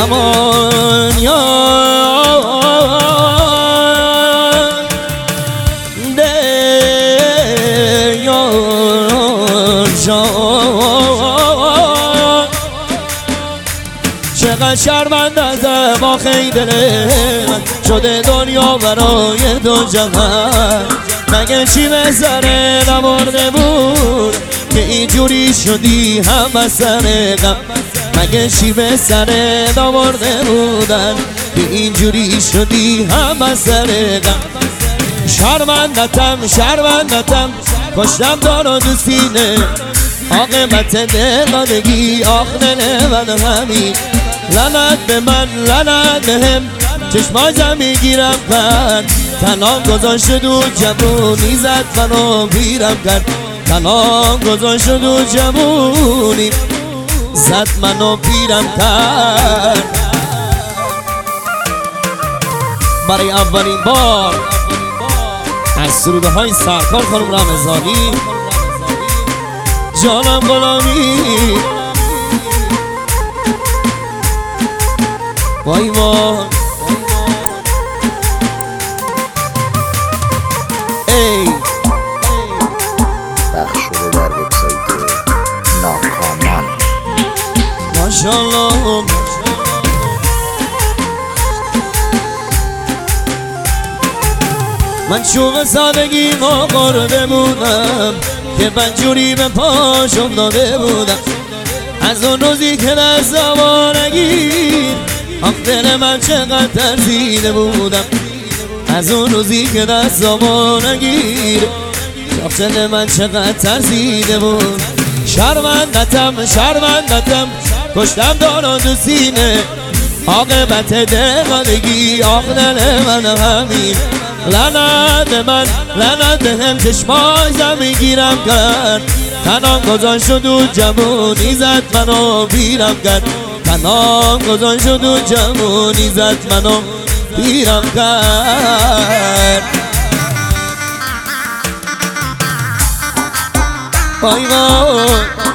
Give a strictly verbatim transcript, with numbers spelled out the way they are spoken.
امان یا ده یا جان چقدر شرمنده ازم آخه دل من شده دنیا برای دو جهان مگه چی به سر نمرده بود که اینجوری شدی هم سر غم مگه چی به سر نمرده بودن که اینجوری شدی هم سر غم شرمندتم شرمندتم کشتم دارو دو سینه عاقبت دلانگی آخ دل من همین لعنت به من لعنت بهم چشمازم میگیرم کرد تنها گذاشت و جوونی زد منو پیرم کرد تنها گذاشت و جوونی زد منو پیرم کرد برای اولین بار از سروده های سرکار خانم رمضانی جانم غلامی وای وای ای پخش شده در وبسایت ناکامان ماشاءالله من شوق سادگی ما قرده بودم که بنجوری به پاش افتاده بودم از اون روزی که در زمانگی آخ دل من چقدر ترسیده بودم از اون روزی که در زمانگی آخ دل من چقدر ترسیده بود شرمندتم شرمندتم کشتم دارو دو سینه عاقبت دلانگی آخ دل من همین لعنت من لعنت بهم چشمازم میگیرم کرد تنها گذاشت و جوونی زد منو پیرم کرد تنها گذاشت و جوونی زد منو پیرم کرد وای وای